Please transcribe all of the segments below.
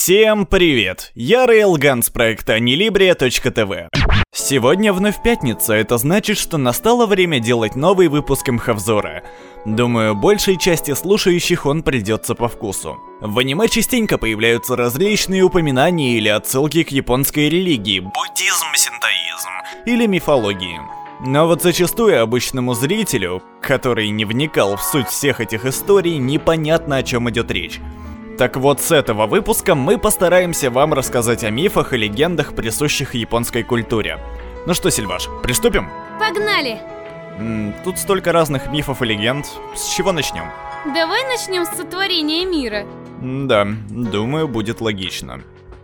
Всем привет! Я Рейлган с проекта Nilibria.tv. Сегодня вновь пятница, это значит, что настало время делать новый выпуск МХ-взора. Думаю, большей части слушающих он придется по вкусу. В аниме частенько появляются различные упоминания или отсылки к японской религии, буддизм, синтоизм или мифологии. Но вот зачастую обычному зрителю, который не вникал в суть всех этих историй, непонятно, о чем идет речь. Так вот, с этого выпуска мы постараемся вам рассказать о мифах и легендах, присущих японской культуре. Ну что, Сильваш, приступим? Погнали! Тут столько разных мифов и легенд. С чего начнем? Давай начнем с сотворения мира. Да, думаю, будет логично.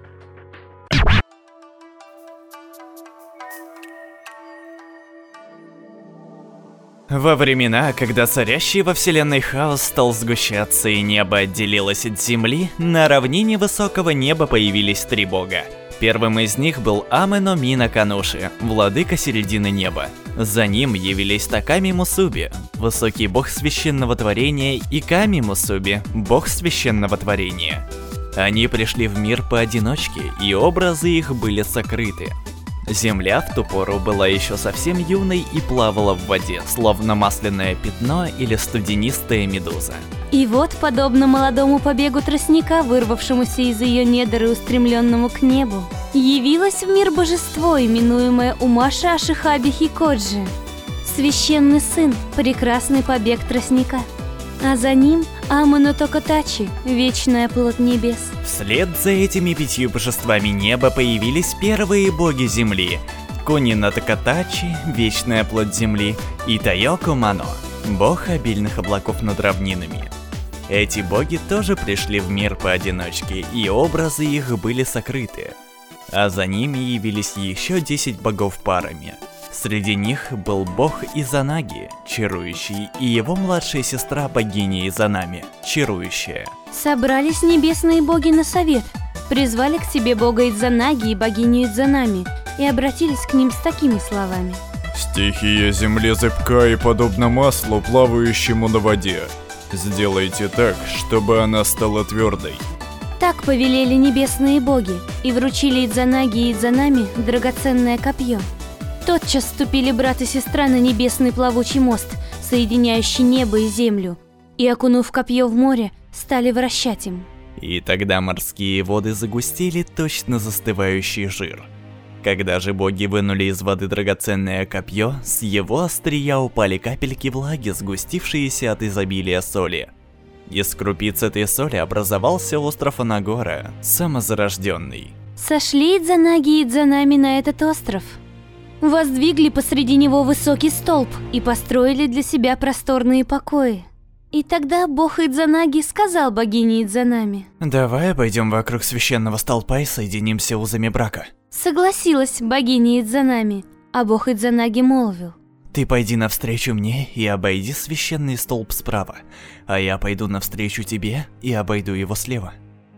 Во времена, когда царящий во вселенной хаос стал сгущаться и небо отделилось от земли, на равнине высокого неба появились три бога. Первым из них был Аме но Ми Накануши, владыка середины неба. За ним явились Таками Мусуби, высокий бог священного творения, и Ками Мусуби, бог священного творения. Они пришли в мир поодиночке, и образы их были сокрыты. Земля в ту пору была еще совсем юной и плавала в воде, словно масляное пятно или студенистая медуза. И вот, подобно молодому побегу тростника, вырвавшемуся из ее недр и устремленному к небу, явилось в мир божество, именуемое Умаша Ашихаби Хикоджи, священный сын, прекрасный побег тростника. А за ним Аме но Токотачи, вечная плоть небес. Вслед за этими пятью божествами неба появились первые боги земли: Куни но Токотачи, вечная плоть земли, и Тайоко Мано, бог обильных облаков над равнинами. Эти боги тоже пришли в мир поодиночке, и образы их были сокрыты. А за ними явились еще 10 богов парами. Среди них был бог Изанаги, чарующий, и его младшая сестра богиня Изанами, чарующая. Собрались небесные боги на совет, призвали к себе бога Изанаги и богиню Изанами и обратились к ним с такими словами. «Стихия земли зыбка и подобна маслу, плавающему на воде. Сделайте так, чтобы она стала твердой». Так повелели небесные боги и вручили Изанаги и Изанами драгоценное копье. Тотчас вступили брат и сестра на небесный плавучий мост, соединяющий небо и землю, и, окунув копье в море, стали вращать им. И тогда морские воды загустели точно застывающий жир. Когда же боги вынули из воды драгоценное копье, с его острия упали капельки влаги, сгустившиеся от изобилия соли. Из крупиц этой соли образовался остров Анагора, самозарожденный. Сошли Идзанаги и Идзанами на этот остров. Воздвигли посреди него высокий столб и построили для себя просторные покои. И тогда бог Идзанаги сказал богине Идзанами: «Давай обойдем вокруг священного столпа и соединимся узами брака». Согласилась богиня Идзанами, а бог Идзанаги молвил: «Ты пойди навстречу мне и обойди священный столб справа, а я пойду навстречу тебе и обойду его слева».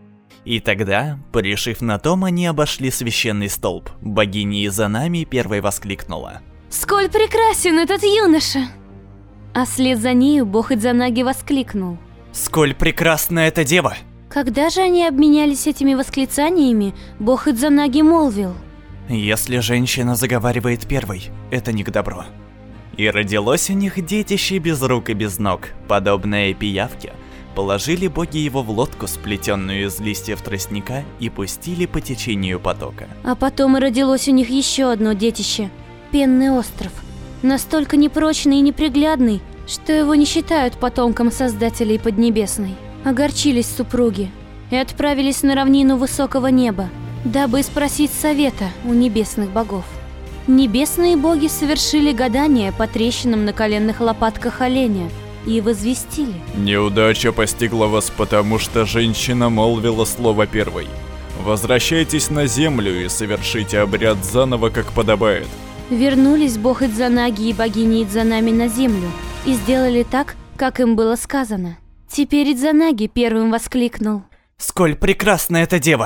И тогда, порешив на том, они обошли священный столб. Богиня Изанами первой воскликнула: «Сколь прекрасен этот юноша!» А вслед за нею бог Идзанаги воскликнул: «Сколь прекрасна эта дева!» Когда же они обменялись этими восклицаниями, бог Идзанаги молвил: «Если женщина заговаривает первой, это не к добру». И родилось у них детище без рук и без ног, подобное пиявке. Положили боги его в лодку, сплетенную из листьев тростника, и пустили по течению потока. А потом и родилось у них еще одно детище – Пенный остров. Настолько непрочный и неприглядный, что его не считают потомком создателей Поднебесной. Огорчились супруги и отправились на равнину высокого неба, дабы спросить совета у небесных богов. Небесные боги совершили гадание по трещинам на коленных лопатках оленя и возвестили: «Неудача постигла вас, потому что женщина молвила слово первой. Возвращайтесь на землю и совершите обряд заново, как подобает». Вернулись бог Идзанаги и богиня Идзанами на землю и сделали так, как им было сказано. Теперь Идзанаги первым воскликнул: «Сколь прекрасна эта дева!»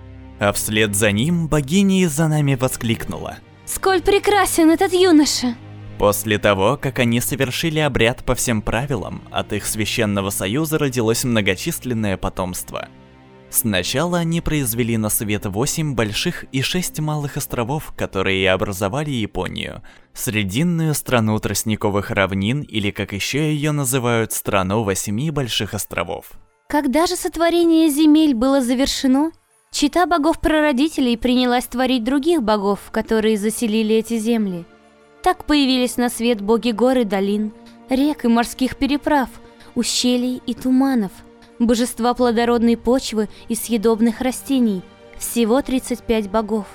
А вслед за ним богиня Изанами воскликнула: «Сколь прекрасен этот юноша!» После того, как они совершили обряд по всем правилам, от их священного союза родилось многочисленное потомство. Сначала они произвели на свет 8 больших и 6 малых островов, которые и образовали Японию. Срединную страну тростниковых равнин, или как еще ее называют, страну 8 больших островов. Когда же сотворение земель было завершено, чета богов-прародителей принялась творить других богов, которые заселили эти земли. Так появились на свет боги гор и долин, рек и морских переправ, ущелий и туманов, божества плодородной почвы и съедобных растений, всего 35 богов.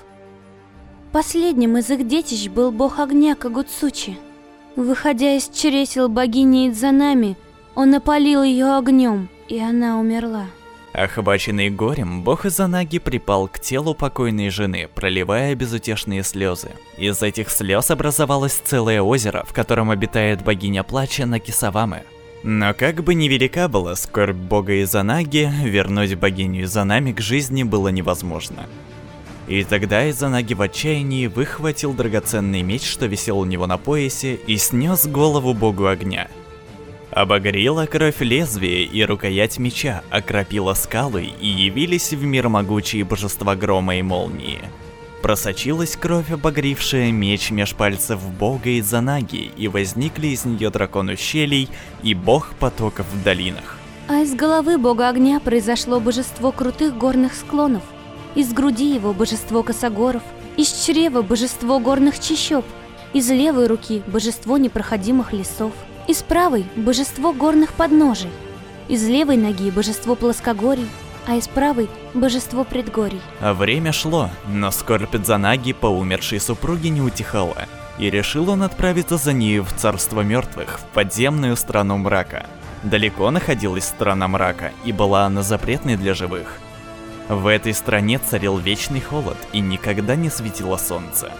Последним из их детищ был бог огня Кагуцучи. Выходя из чресел богини Идзанами, он опалил ее огнем, и она умерла. Охваченный горем, бог Изанаги припал к телу покойной жены, проливая безутешные слезы. Из этих слез образовалось целое озеро, в котором обитает богиня плача Накисаваме. Но как бы невелика была скорбь бога Изанаги, вернуть богиню Изанами к жизни было невозможно. И тогда Изанаги в отчаянии выхватил драгоценный меч, что висел у него на поясе, и снес голову богу огня. Обогрела кровь лезвие и рукоять меча, окропила скалы, и явились в мир могучие божества грома и молнии. Просочилась кровь, обогревшая меч меж пальцев бога Идзанаги, и возникли из нее дракон ущелий и бог потоков в долинах. А из головы бога огня произошло божество крутых горных склонов, из груди его божество косогоров, из чрева божество горных чащоб, из левой руки божество непроходимых лесов, из правой – божество горных подножий, из левой ноги – божество плоскогорий, а из правой – божество предгорий. А время шло, но скорбь Идзанаги по умершей супруге не утихала, и решил он отправиться за нею в царство мертвых, в подземную страну мрака. Далеко находилась страна мрака, и была она запретной для живых. В этой стране царил вечный холод, и никогда не светило солнце.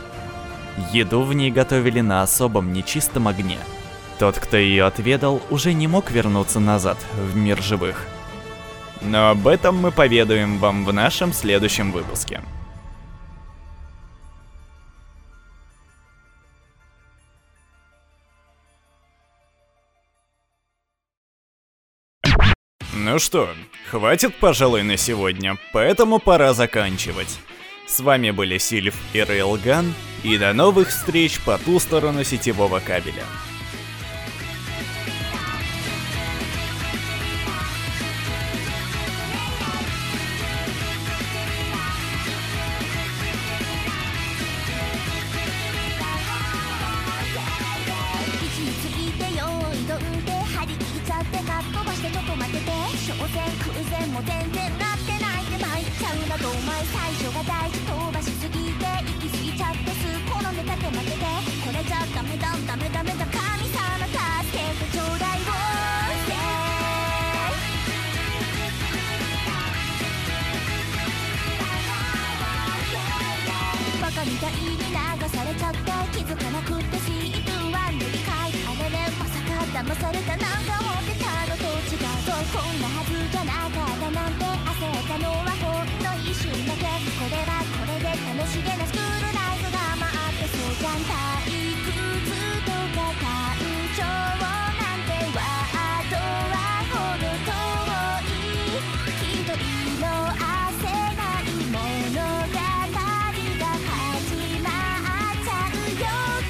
Еду в ней готовили на особом нечистом огне. Тот, кто ее отведал, уже не мог вернуться назад, в мир живых. Но об этом мы поведаем вам в нашем следующем выпуске. Ну что, хватит, пожалуй, на сегодня, поэтому пора заканчивать. С вами были Сильф и Рейлган, и до новых встреч по ту сторону сетевого кабеля. みたいに流されちゃって気づかなくてシートは塗り替えあれれまさか騙されたなんか思ってたのと違うそうこんなはずじゃなかったなんて焦ったのはほんの一瞬だけこれはこれで楽しげなスクールライフが待ってそうじゃん退屈とか感情なんてワードはほど遠い一人の焦ない物語が始まっちゃうよ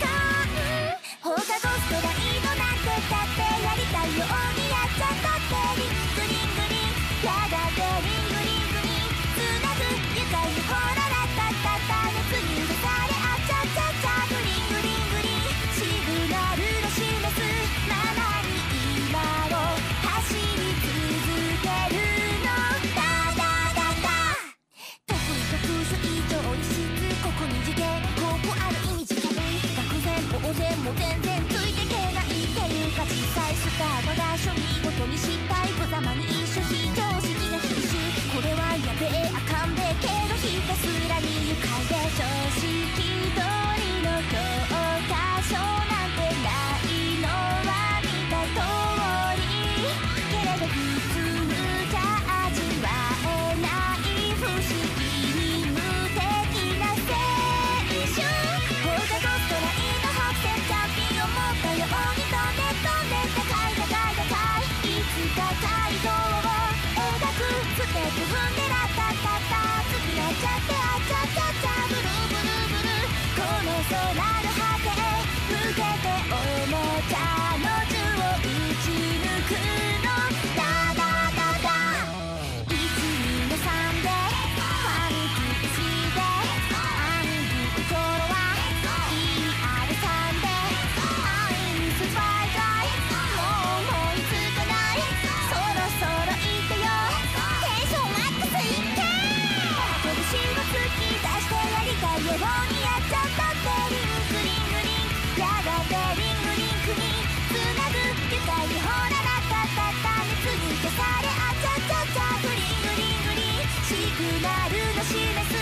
あるの示す